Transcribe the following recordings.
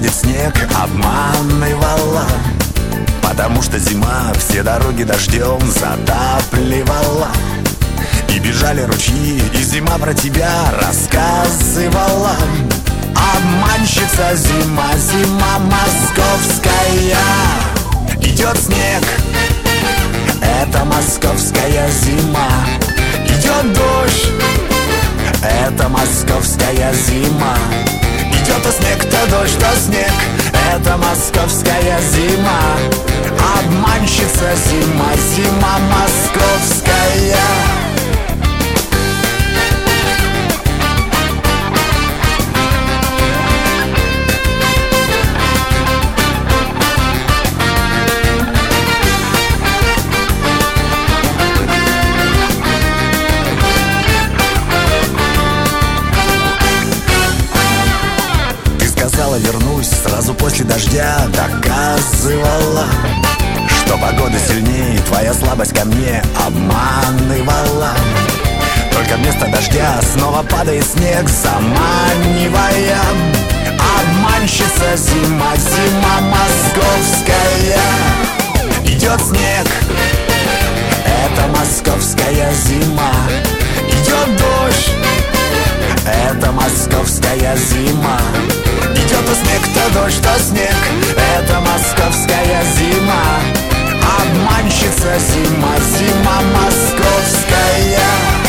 сходит снег обманной валом, потому что зима все дороги дождем затапливала. И бежали ручьи, и зима про тебя рассказывала. Обманщица зима, зима московская. Идет снег, это московская зима. Идет дождь, это московская зима. Идет то снег, то дождь, то снег, это московская зима. Обманщица зима, зима московская. Вернусь сразу после дождя, доказывала, что погода сильнее, твоя слабость ко мне обманывала. Только вместо дождя снова падает снег, заманивая. Обманщица зима, зима московская. Идет снег, это московская зима. Идет дождь, это московская зима. Идет то снег, то дождь, то снег, это московская зима. Обманщица зима, зима московская.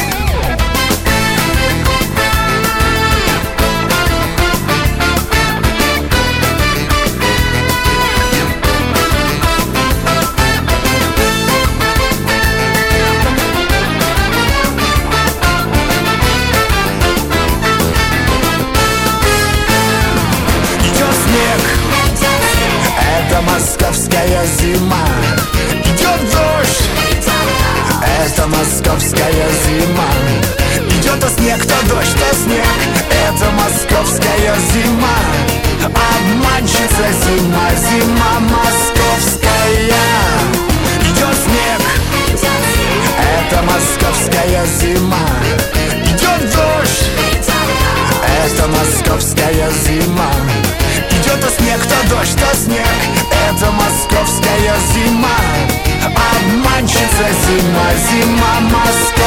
Московская зима. Идет дождь, это московская зима. Идет то снег, то дождь, то снег, это московская зима. Обманщица зима, зима московская. Идет снег, это московская зима. Идет дождь, это московская зима. Идет то снег, то дождь, то снег, это московская зима. Обманщица зима, зима Москва.